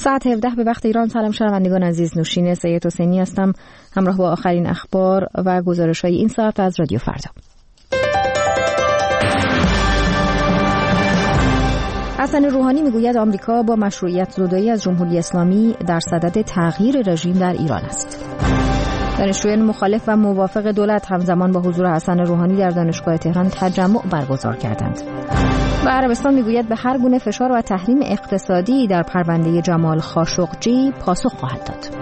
ساعت 17 به وقت ایران. سلام شنوندگان عزیز، نوشین سید حسینی هستم همراه با آخرین اخبار و گزارش‌های این ساعت از رادیو فردا. حسن روحانی میگوید آمریکا با مشروعیت زدایی از جمهوری اسلامی در صدد تغییر رژیم در ایران است. دانشجویان مخالف و موافق دولت همزمان با حضور حسن روحانی در دانشگاه تهران تجمع برگزار کردند. و عربستان میگوید به هر گونه فشار و تحریم اقتصادی در پرونده جمال خاشقجی پاسخ خواهد داد.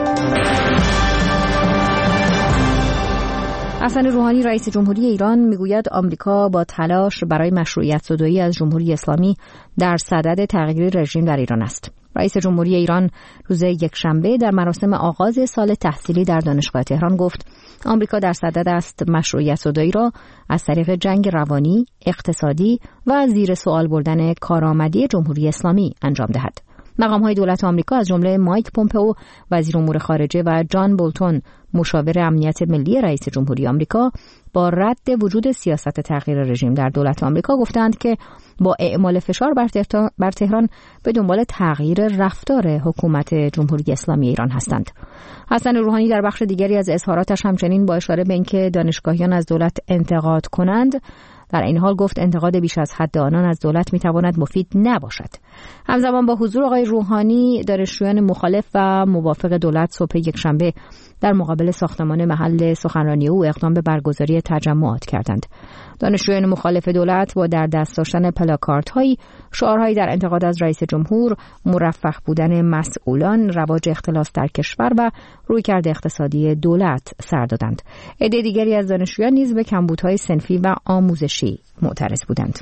حسن روحانی رئیس جمهوری ایران میگوید آمریکا با تلاش برای مشروعیت زدایی از جمهوری اسلامی در صدد تغییر رژیم در ایران است. رئیس جمهوری ایران روز یکشنبه در مراسم آغاز سال تحصیلی در دانشگاه تهران گفت آمریکا در صدد است مشروعیت زدایی را از طریق جنگ روانی، اقتصادی و زیر سوال بردن کارآمدی جمهوری اسلامی انجام دهد. مقام‌های دولت آمریکا از جمله مایک پومپئو وزیر امور خارجه و جان بولتون مشاور امنیت ملی رئیس جمهوری آمریکا با رد وجود سیاست تغییر رژیم در دولت آمریکا گفتند که با اعمال فشار بر تهران به دنبال تغییر رفتار حکومت جمهوری اسلامی ایران هستند. حسن روحانی در بخش دیگری از اظهاراتش همچنین با اشاره به اینکه دانشگاهیان از دولت انتقاد کنند، در این حال گفت انتقاد بیش از حد آنان از دولت میتواند مفید نباشد. همزمان با حضور آقای روحانی، دانشجویان مخالف و موافق دولت صبح یکشنبه در مقابل ساختمان محل سخنرانی او اقدام به برگزاری تجمعات کردند. دانشجویان مخالف دولت با در دست داشتن پلاکاردهایی شعارهایی در انتقاد از رئیس جمهور، مرفه بودن مسئولان، رواج اختلاس در کشور و رویکرد اقتصادی دولت سر دادند. عده دیگری از دانشجویان نیز به کمبودهای صنفی و آموزشی معترض بودند.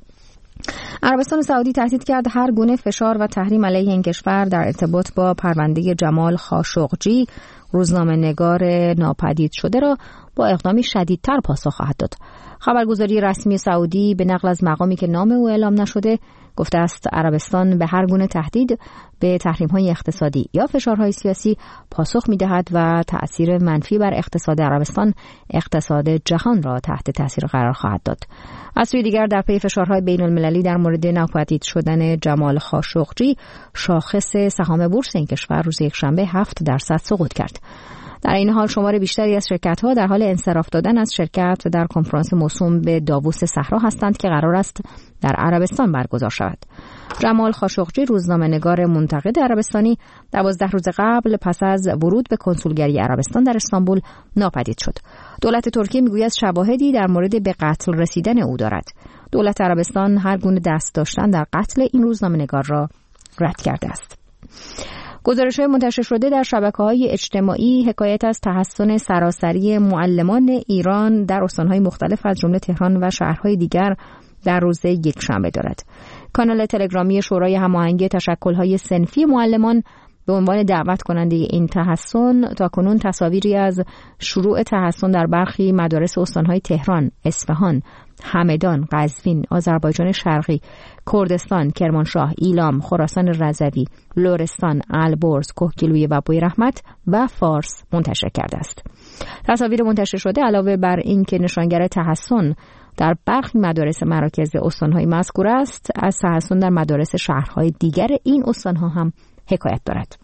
عربستان سعودی تهدید کرد هر گونه فشار و تحریم علیه این کشور در ارتباط با پرونده جمال خاشقجی، روزنامه‌نگار ناپدید شده را با اقدامی شدیدتر پاسخ خواهد داد. خبرگزاری رسمی سعودی به نقل از مقامی که نام او اعلام نشده گفته است عربستان به هر گونه تهدید به تحریم‌های اقتصادی یا فشارهای سیاسی پاسخ می‌دهد و تأثیر منفی بر اقتصاد عربستان اقتصاد جهان را تحت تأثیر قرار خواهد داد. از سوی دیگر در پی فشارهای بین‌المللی در مورد ناپدید شدن جمال خاشقجی، شاخص سهام بورس این کشور روز یکشنبه 7% سقوط کرد. در این حال شمار بیشتری از شرکت‌ها در حال انصراف دادن از شرکت در کنفرانس موسوم به داووس صحرا هستند که قرار است در عربستان برگزار شود. جمال خاشقجی، روزنامه‌نگار منتقد عربستانی، 12 روز قبل پس از ورود به کنسولگری عربستان در استانبول ناپدید شد. دولت ترکیه میگوید شواهدی در مورد به قتل رسیدن او دارد. دولت عربستان هر گونه دست داشتن در قتل این روزنامه‌نگار را رد کرده است. گزارش‌های منتشر شده در شبکه‌های اجتماعی حکایت از تحسن سراسری معلمان ایران در استان‌های مختلف از جمله تهران و شهرهای دیگر در روز یکشنبه دارد. کانال تلگرامی شورای هماهنگی تشکل‌های صنفی معلمان به عنوان دعوت کننده این تحسن تاکنون تصاویری از شروع تحسن در برخی مدارس استان‌های تهران، اصفهان، همدان، قزوین، آذربایجان شرقی، کردستان، کرمانشاه، ایلام، خراسان رضوی، لرستان، البرز، کهگیلویه و بویرحمت و فارس منتشر کرده است. تصاویر منتشر شده علاوه بر این که نشانگر تحسن در برخی مدارس مراکز استان‌های مذکور است، از تحسن در مدارس شهرهای دیگر این استان‌ها هم حکایت دارد.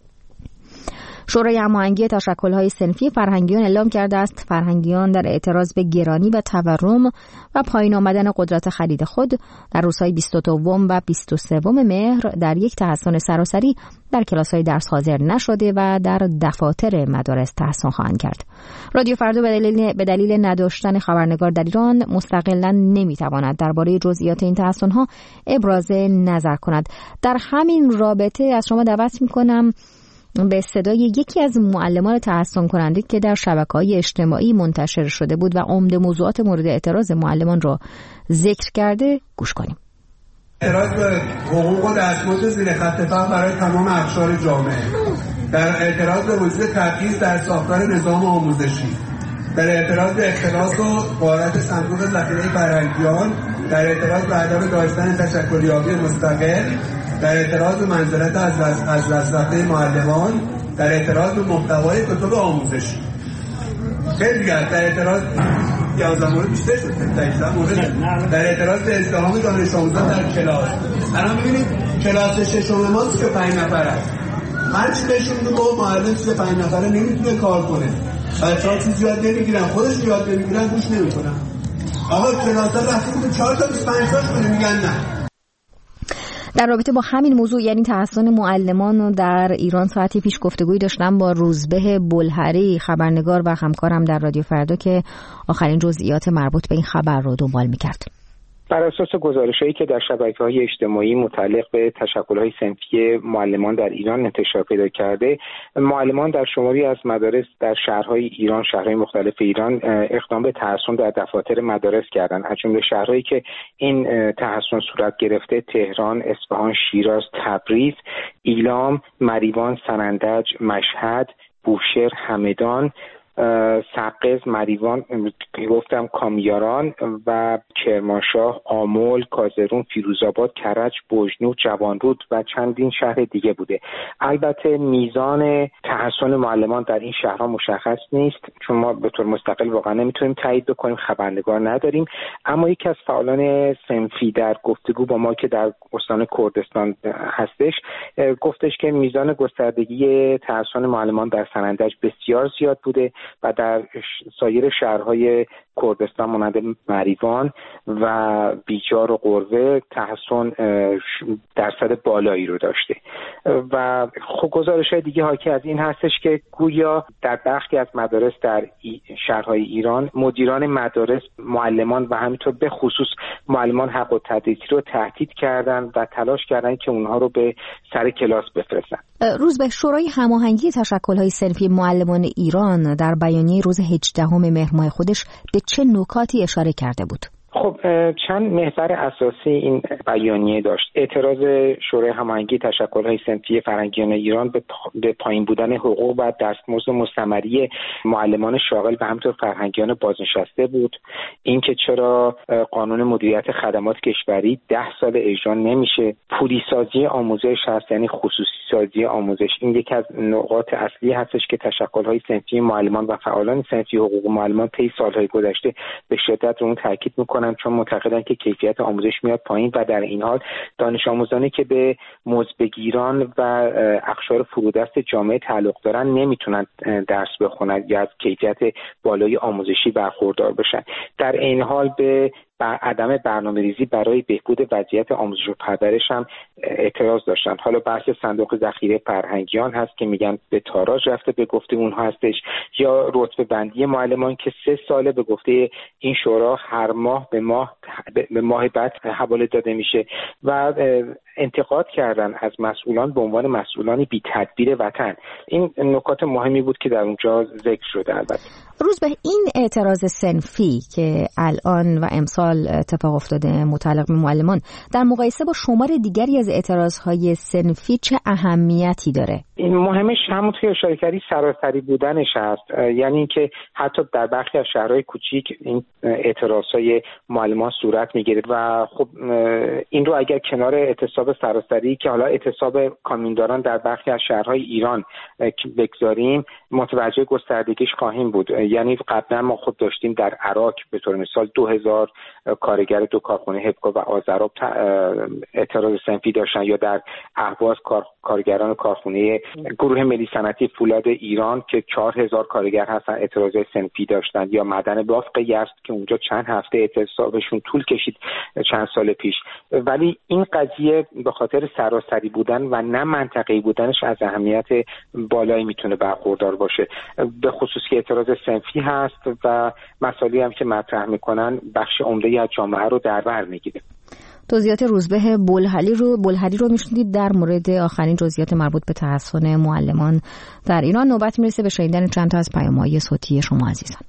شورای هماهنگی تشکل‌های صنفی فرهنگیان اعلام کرده است فرهنگیان در اعتراض به گرانی و تورم و پایین آمدن قدرت خرید خود در روزهای 22 و 23 مهر در یک تحسن سراسری در کلاس‌های درس حاضر نشده و در دفاتر مدارس تحسن خواهند کرد. رادیو فردا به دلیل نداشتن خبرنگار در ایران مستقلاً نمی‌تواند درباره جزئیات این تحسن‌ها ابراز نظر کند. در همین رابطه از شما دعوت می‌کنم به صدای یکی از معلمان تحسن کننده که در شبکه‌های اجتماعی منتشر شده بود و عمده موضوعات مورد اعتراض معلمان را ذکر کرده گوش کنیم. اعتراض به حقوق و دستمزد زیر خط فقر برای تمام اقشار جامعه، در اعتراض به وجود تبعیض در ساختار نظام آموزشی، در اعتراض به اختلاس و غارت صندوق ذخیره فرهنگیان، در اعتراض به عدم داشتن تشکلیابی مستقل، در اعتراض به منزلت از دست رفته معلمان، در اعتراض به محتوای کتب آموزشی. خیلی دیگر در اعتراض 11 مورد بیشتر شد، 18 مورد در اعتراض به ازدحام دانش آموزان در کلاس. الان ببینید کلاس ششم ما 35 نفر است. هر چی بهشون بگو معلم 35 نفره نمیتونه کار کنه. بچه‌ها چیزی یاد نمیگیرن، خودش یاد نمیگیرن، گوش نمیکنن. آقا کلاس‌ها رفتیم تو 4 تا 25 تاش کنه میگن نه. در رابطه با همین موضوع یعنی تحسن معلمان در ایران ساعتی پیش گفتگویی داشتم با روزبه بلهری خبرنگار و همکارم در رادیو فردا که آخرین جزئیات مربوط به این خبر رو دنبال می‌کرد. بر اساس گزارش‌هایی که در شبکه‌های اجتماعی متعلق به تشکل‌های صنفی معلمان در ایران انتشار پیدا کرده، معلمان در شماری از مدارس در شهرهای ایران، شهرهای مختلف ایران اقدام به تحسن در دفاتر مدارس کردند. از جمله شهرهایی که این تحسن صورت گرفته تهران، اصفهان، شیراز، تبریز، ایلام، مریوان، سنندج، مشهد، بوشهر، همدان، سقز، مریوان، گفتم کامیاران و کرمانشاه، آمل، کازرون، فیروزآباد، کرج، بجنورد، جوانرود و چندین شهر دیگه بوده. البته میزان تحسن معلمان در این شهرها مشخص نیست چون ما به طور مستقل واقعا نمیتونیم تایید بکنیم، خبرنگار نداریم، اما یکی از فعالان صنفی در گفتگو با ما که در استان کردستان هستش گفتش که میزان گستردگی تحسن معلمان در سنندج بسیار زیاد بوده و در سایر شهرهای کردستان مانند مریوان و بیجار و قروه تحسن درصد بالایی رو داشته. و خب گزارش‌های دیگه حاکی از این هستش که گویا در برخی از مدارس در شهرهای ایران مدیران مدارس معلمان و همینطور به خصوص معلمان حق التدریس رو تهدید کردن و تلاش کردن که اونها رو به سر کلاس بفرستن. روز به شورای هماهنگی تشکل‌های صنفی معلمان ایران در بیانیه روز 18 مهر ماه خودش به چه نکاتی اشاره کرده بود؟ خب چند محور اساسی این بیانیه داشت. اعتراض شورای هماهنگی تشکل‌های صنفی فرهنگیان ایران به پایین بودن حقوق و دستمزد مستمری معلمان شاغل و همینطور فرهنگیان بازنشسته بود. اینکه چرا قانون مدیریت خدمات کشوری 10 سال اجرا نمیشه، پولی سازی آموزش هست یعنی خصوصی سازی آموزش. این یکی از نقاط اصلی هستش که تشکل‌های صنفی معلمان و فعالان صنفی حقوق معلمان طی سال‌های گذشته به شدت رو اون تاکید می‌کنن چون معتقدن که کیفیت آموزش میاد پایین و در این حال دانش آموزانی که به مزدبگیران و اقشار فرودست جامعه تعلق دارن نمیتونن درس بخونن یا از کیفیت بالای آموزشی برخوردار بشن. در این حال به عدم برنامه‌ریزی برای بهبود وضعیت آموزش و پرورش هم اعتراض داشتن. حالا بحث صندوق ذخیره فرهنگیان هست که میگن به تاراج رفته به گفته اونها هستش، یا رتبه بندی معلمان که 3 ساله به گفته این شورا هر ماه به ماه بعد حواله داده میشه و انتقاد کردن از مسئولان به عنوان مسئولانی بی تدبیر وطن. این نکات مهمی بود که در اونجا ذکر شده. البته روز به این اعتراض صنفی که الان و امسال اتفاق افتاده متعلق به معلمان در مقایسه با شمار دیگری از اعتراضهای صنفی چه اهمیتی داره؟ این مهمش همونطور که اشاره کردی سراسری بودنش هست، یعنی اینکه حتی در برخی از شهرهای کوچیک این اعتراضهای معلمان صورت میگیره و خب این رو اگر کنار اعتصاب سراسری که حالا اعتصاب کامیونداران در برخی از شهرهای ایران بگذاریم متوجه گستردگیش خواهیم بود. یعنی قبلا ما خود داشتیم در عراق به طور مثال 2000 کارگر دو کارخانه هپکو و آذراب اعتراض صنفی داشتن، یا در اهواز کارگران کارخانه گروه ملی صنعتی فولاد ایران که 4000 کارگر هستن اعتراض صنفی داشتن، یا معدن بافق یزد که اونجا چند هفته اعتصابشون طول کشید چند سال پیش. ولی این قضیه به خاطر سراسری بودن و نه منطقه‌ای بودنش از اهمیت بالایی میتونه برخوردار باشه، به خصوص که اعتراض صنفی هست و مسائلی هم که مطرح میکنن بخش عمده‌ای از جامعه رو در بر میگیره. توضیحات روزبه بلهری رو میشنیدید در مورد آخرین جزئیات مربوط به تحسن معلمان در ایران. نوبت میرسه به شنیدن چند تا از پیام‌های صوتی شما عزیزان.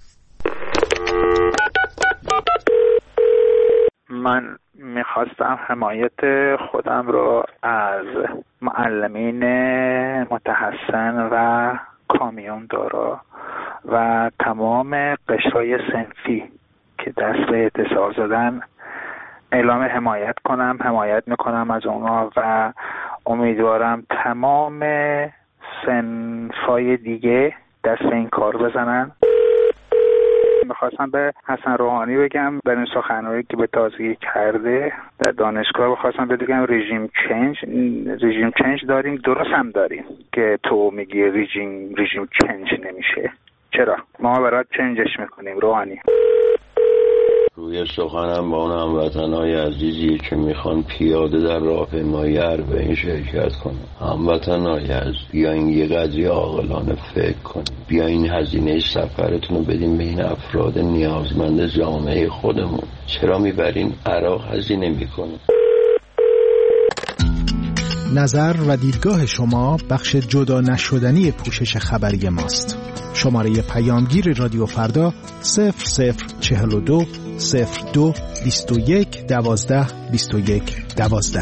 من میخواستم حمایت خودم رو از معلمین متحسن و کامیون دارا و تمام قشرهای صنفی که دست به اعتصاب زدن اعلام حمایت میکنم از اونا و امیدوارم تمام صنفای دیگه دست این کار بزنن. میخواستم به حسن روحانی بگم برای سخنرانی که به تازگی کرده در دانشگاه، بخواستم بگم رژیم چنج داریم، درست هم داریم که تو میگی رژیم چنج نمیشه. چرا؟ ما برای چنجش میکنیم روحانی. روی سخنم با اون هموطنهای عزیزی که میخوان پیاده در راهپیمایی اربعین شرکت کنن. هموطنهای عزیز، بیاین یه قضیه عاقلانه فکر کنیم، بیاین هزینه سفرتون رو بدیم به این افراد نیازمند جامعه خودمون. چرا میبرین عراق هزینه میکنیم؟ نظر و دیدگاه شما بخش جدا نشدنی پوشش خبری ماست. شماره پیامگیر رادیو فردا 0042 02 21 12 21 12.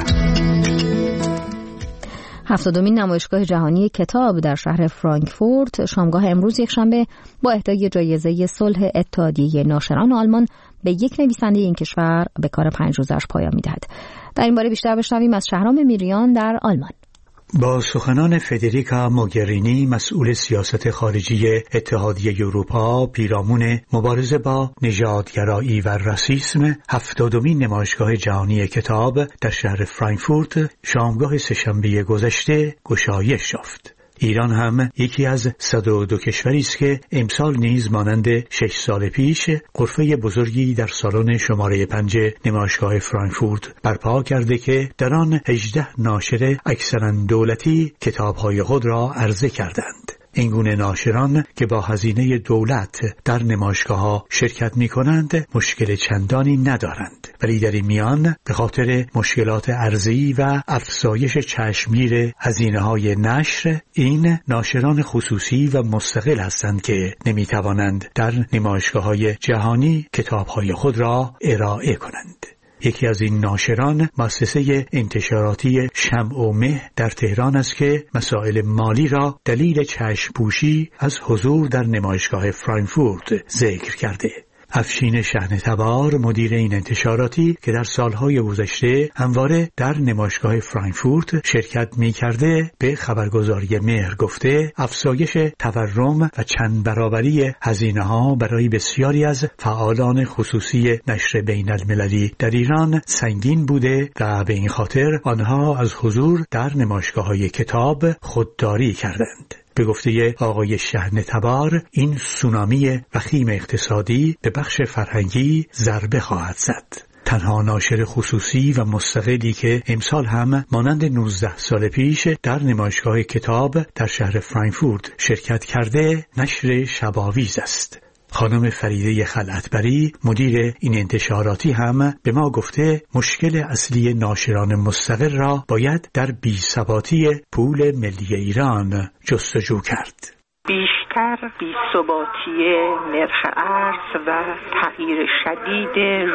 70مین نمایشگاه جهانی کتاب در شهر فرانکفورت شامگاه امروز یکشنبه با اهدای جایزه صلح اتحادیه ناشران آلمان به یک نویسنده این کشور به کار 5 روزش پایان می‌دهد. در این باره بیشتر بشنویم از شهرام میریان در آلمان. با سخنان فدریکا موگرینی مسئول سیاست خارجی اتحادیه اروپا پیرامون مبارزه با نژادگرایی و راسیسم، 70مین نمایشگاه جهانی کتاب در شهر فرانکفورت شامگاه سه‌شنبه گذشته گشایش یافت. ایران هم یکی از 102 کشوری است که امسال نیز مانند 6 سال پیش غرفه بزرگی در سالن شماره 5 نمایشگاه فرانکفورت برپا کرده که در آن 18 ناشر اکثراً دولتی کتاب‌های خود را عرضه کردند. این گونه ناشران که با هزینه دولت در نمایشگاه‌ها شرکت می‌کنند مشکل چندانی ندارند، ولی در این میان به خاطر مشکلات ارزی و افزایش چشمگیر هزینه‌های نشر، این ناشران خصوصی و مستقل هستند که نمی‌توانند در نمایشگاه‌های جهانی کتاب‌های خود را ارائه کنند. یکی از این ناشران مؤسسه انتشاراتی شمع و مه در تهران است که مسائل مالی را دلیل چشم پوشی از حضور در نمایشگاه فرانکفورت ذکر کرده. افشین شحنه‌تبار مدیر این انتشاراتی که در سالهای گذشته همواره در نمایشگاه فرانکفورت شرکت می‌کرده به خبرگزاری مهر گفته افزایش تورم و چند برابری هزینه‌ها برای بسیاری از فعالان خصوصی نشر بین المللی در ایران سنگین بوده و به این خاطر آنها از حضور در نمایشگاه‌های کتاب خودداری کردند. به گفته آقای شحنه‌تبار این سونامی وخیم اقتصادی به بخش فرهنگی ضربه خواهد زد. تنها ناشر خصوصی و مستقلی که امسال هم مانند 19 سال پیش در نمایشگاه کتاب در شهر فرانکفورت شرکت کرده نشر شباویز است. خانم فریده خلعتبری مدیر این انتشاراتی هم به ما گفته مشکل اصلی ناشران مستقل را باید در بی‌ثباتی پول ملی ایران جستجو کرد. بیشتر بی‌ثباتی نرخ ارز و تغییر شدید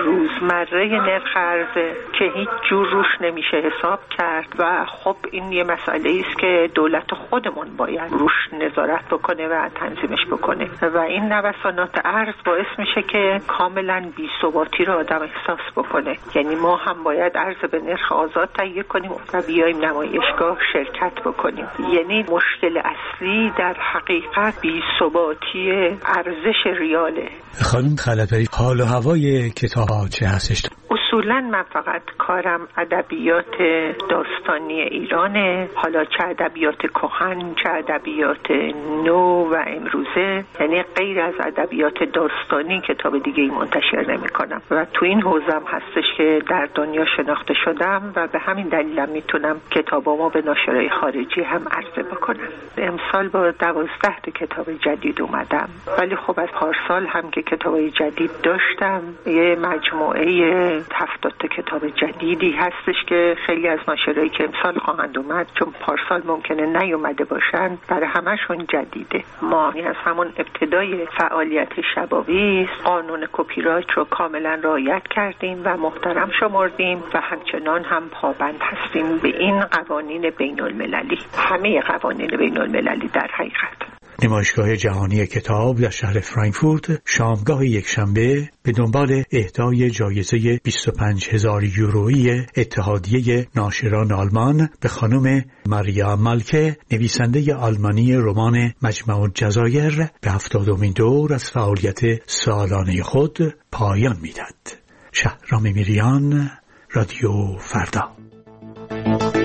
روزمره نرخ ارز که هیچ جور روش نمیشه حساب کرد و خب این یه مسئله است که دولت خودمون باید روش نظارت بکنه و تنظیمش بکنه و این نوسانات ارز باعث میشه که کاملا بی‌ثباتی رو آدم احساس بکنه. یعنی ما هم باید ارز به نرخ آزاد تهیه کنیم و بیایم نمایشگاه شرکت بکنیم. یعنی مشکل اصلی در حقیقت بی‌ثباتی ارزش ریاله. خانم خلعتبری حال و هوای کتاب‌ها چه هستش؟ اصولاً من فقط کارم ادبیات داستانی ایرانه، حالا چه ادبیات کهن چه ادبیات نو و امروزه، یعنی غیر از ادبیات داستانی کتاب دیگه ای منتشر نمی کنم و تو این حوزم هستش که در دنیا شناخته شدم و به همین دلیلم میتونم کتابامو به ناشرای خارجی هم عرضه بکنم. امسال با 12 کتاب جدید اومدم، ولی خب از پارسال هم که کتابای جدید داشتم یه مجموعه 70 کتاب جدیدی هستش که خیلی از ناشرایی که امسال خواهند اومد چون پارسال ممکنه نیومده باشن برای همشون جدیده. ما از همون ابتدای فعالیت شباویز قانون کپی رایت رو کاملا رعایت کردیم و محترم شمردیم و همچنان هم پابند هستیم به این قوانین بین المللی، همه قوانین بین المللی در حقیقت. نمایشگاه جهانی کتاب در شهر فرانکفورت شامگاه یکشنبه به دنبال اهدای جایزه 25,000 یورویی اتحادیه ناشران آلمان به خانم ماریا مالکه، نویسنده آلمانی رمان مجمع الجزایر، به 70مین دور از فعالیت سالانه خود پایان می‌دهد. شهرام میریان، رادیو فردا.